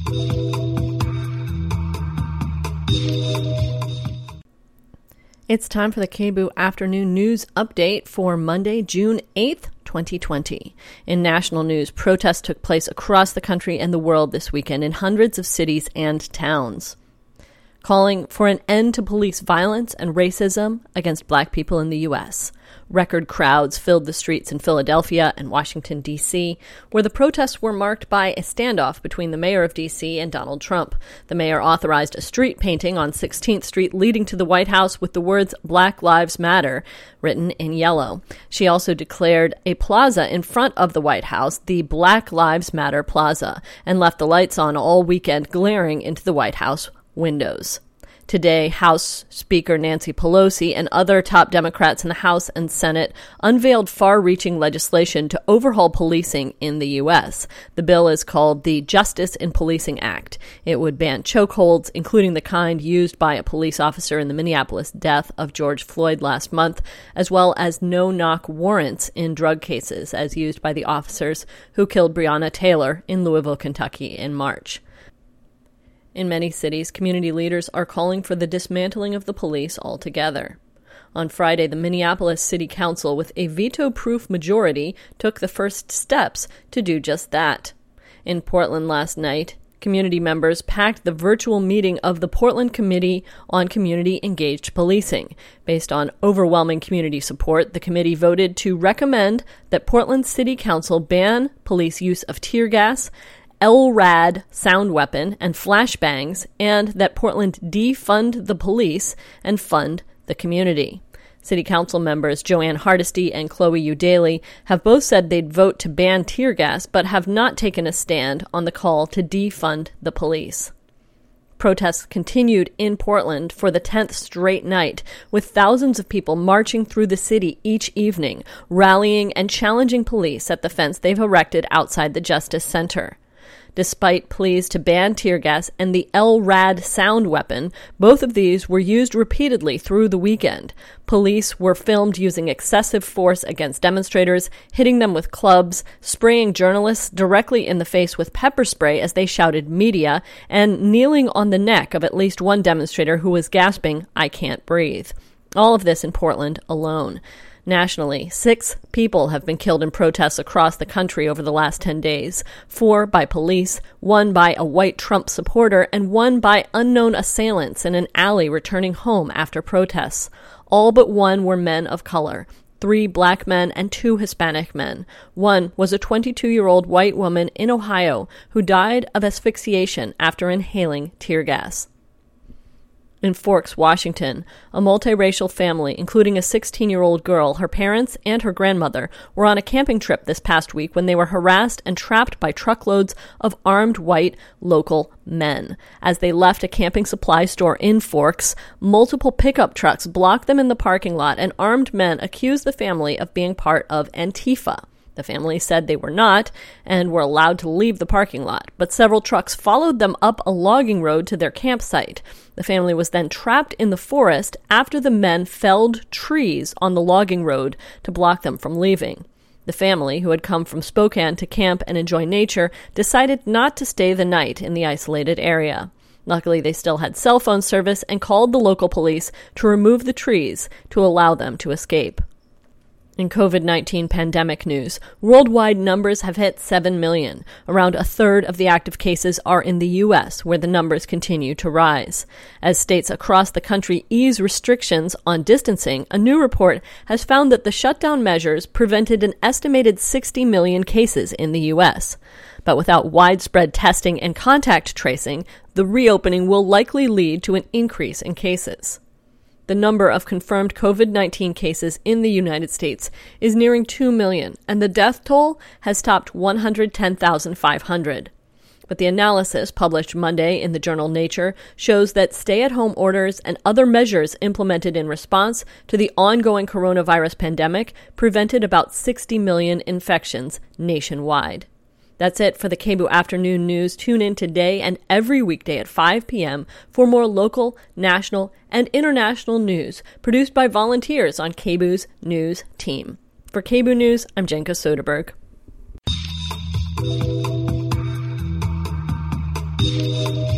It's time for the KBOO Afternoon News Update for Monday, June 8th, 2020. In national news, protests took place across the country and the world this weekend in hundreds of cities and towns, calling for an end to police violence and racism against black people in the U.S. Record crowds filled the streets in Philadelphia and Washington, D.C., where the protests were marked by a standoff between the mayor of D.C. and Donald Trump. The mayor authorized a street painting on 16th Street leading to the White House with the words "Black Lives Matter" written in yellow. She also declared a plaza in front of the White House the Black Lives Matter Plaza and left the lights on all weekend, glaring into the White House windows. Today, House Speaker Nancy Pelosi and other top Democrats in the House and Senate unveiled far-reaching legislation to overhaul policing in the U.S. The bill is called the Justice in Policing Act. It would ban chokeholds, including the kind used by a police officer in the Minneapolis death of George Floyd last month, as well as no-knock warrants in drug cases, as used by the officers who killed Breonna Taylor in Louisville, Kentucky in March. In many cities, community leaders are calling for the dismantling of the police altogether. On Friday, the Minneapolis City Council, with a veto-proof majority, took the first steps to do just that. In Portland last night, community members packed the virtual meeting of the Portland Committee on Community Engaged Policing. Based on overwhelming community support, the committee voted to recommend that Portland City Council ban police use of tear gas, LRAD sound weapon, and flashbangs, and that Portland defund the police and fund the community. City Council members Joanne Hardesty and Chloe Eudaly have both said they'd vote to ban tear gas, but have not taken a stand on the call to defund the police. Protests continued in Portland for the 10th straight night, with thousands of people marching through the city each evening, rallying and challenging police at the fence they've erected outside the Justice Center. Despite pleas to ban tear gas and the LRAD sound weapon, both of these were used repeatedly through the weekend. Police were filmed using excessive force against demonstrators, hitting them with clubs, spraying journalists directly in the face with pepper spray as they shouted "media," and kneeling on the neck of at least one demonstrator who was gasping, "I can't breathe." All of this in Portland alone. Nationally, 6 people have been killed in protests across the country over the last 10 days, 4 by police, 1 by a white Trump supporter, and 1 by unknown assailants in an alley returning home after protests. All but 1 were men of color, 3 black men and 2 Hispanic men. 1 was a 22-year-old white woman in Ohio who died of asphyxiation after inhaling tear gas. In Forks, Washington, a multiracial family, including a 16-year-old girl, her parents, and her grandmother, were on a camping trip this past week when they were harassed and trapped by truckloads of armed white local men. As they left a camping supply store in Forks, multiple pickup trucks blocked them in the parking lot, and armed men accused the family of being part of Antifa. The family said they were not and were allowed to leave the parking lot, but several trucks followed them up a logging road to their campsite. The family was then trapped in the forest after the men felled trees on the logging road to block them from leaving. The family, who had come from Spokane to camp and enjoy nature, decided not to stay the night in the isolated area. Luckily, they still had cell phone service and called the local police to remove the trees to allow them to escape. In COVID-19 pandemic news, worldwide numbers have hit 7 million. Around a third of the active cases are in the U.S., where the numbers continue to rise. As states across the country ease restrictions on distancing, a new report has found that the shutdown measures prevented an estimated 60 million cases in the U.S. But without widespread testing and contact tracing, the reopening will likely lead to an increase in cases. The number of confirmed COVID-19 cases in the United States is nearing 2 million, and the death toll has topped 110,500. But the analysis published Monday in the journal Nature shows that stay-at-home orders and other measures implemented in response to the ongoing coronavirus pandemic prevented about 60 million infections nationwide. That's it for the KBOO Afternoon News. Tune in today and every weekday at 5 p.m. for more local, national, and international news produced by volunteers on KBOO's news team. For KBOO News, I'm Jenka Soderberg. News.